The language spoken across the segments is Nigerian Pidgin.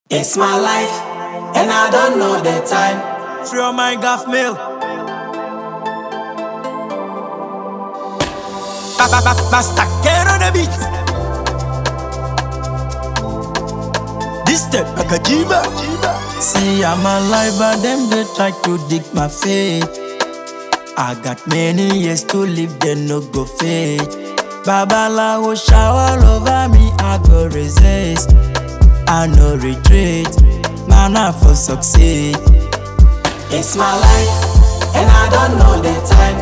It's my life, and I don't know the time. Free on my gaff mail. Basta get on the beat. This step like a Jima. See I'm alive, but them they try to dig my fate. I got many years to live, then no go fade. Babalawo shower over me, I go resist. I no retreat, man I for succeed. It's my life, and I don't know the time.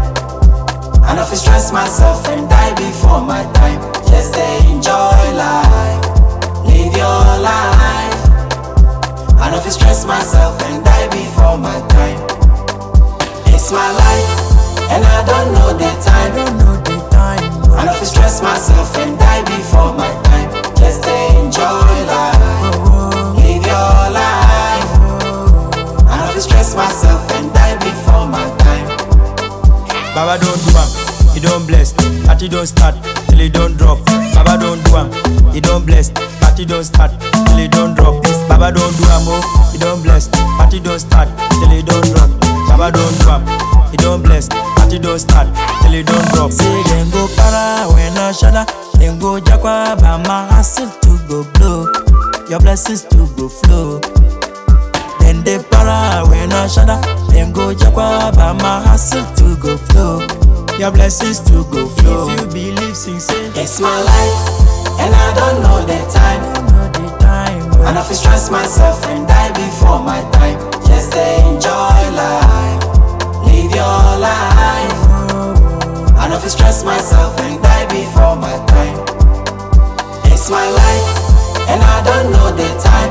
I know if I stress myself and die before my time. Just enjoy life, live your life. I know if I stress myself and die before my time. It's my life, and I don't know the time. I know if I stress myself and die before my time. Just enjoy life, live your life. I know if I stress myself and die before my time. Baba don't do am, he don't bless. Party don't start till he don't drop. Baba don't do am, he don't bless. Party don't start till he don't drop. Baba don't do am, oh, he don't bless. Party don't start till he don't drop. Baba don't do am, he don't bless. Party don't start till he don't drop. Say them go para when I shudder. Then go Jakwa, but my hustle to go blow. Your blessings to go flow. Then they para when I shudder. Then go Jakwa, but my hustle to go flow. Your blessings to go flow. If you believe, sing say it's my life, and I don't know the time. I know if I stress myself and die before my time. Just enjoy life, live your life. I know if I stress myself and die before my time. It's my life, and I don't know the time.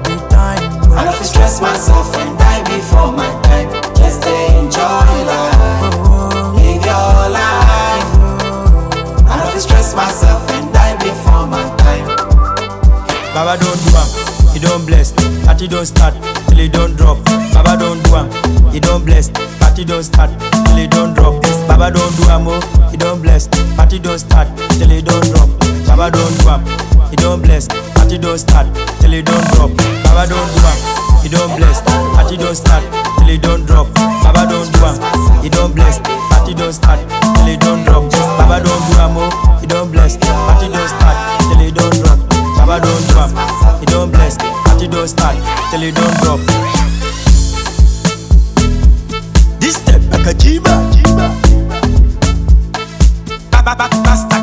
I know if I stress myself and die before my time. Just enjoy life, live your life. I know if I stress myself and die before my time. Baba don't do am, he don't bless. Party don't start till he don't drop. Baba don't do am, he don't bless. Party don't start till he don't drop. Baba don't do am, oh, he don't bless. Party don't start till he don't drop. Baba don't do am, he don't bless. Party don't start till he don't drop. Baba don't do am, he don't bless. Party don't start till he don't drop. Baba don't do am, he don't bless. Party don't start till he don't drop. Baba don't do am, oh, he don't bless. Party don't start till he don't drop. Baba don't do am, he don't bless. Party don't start till he don't drop. This step like a Jima. Basta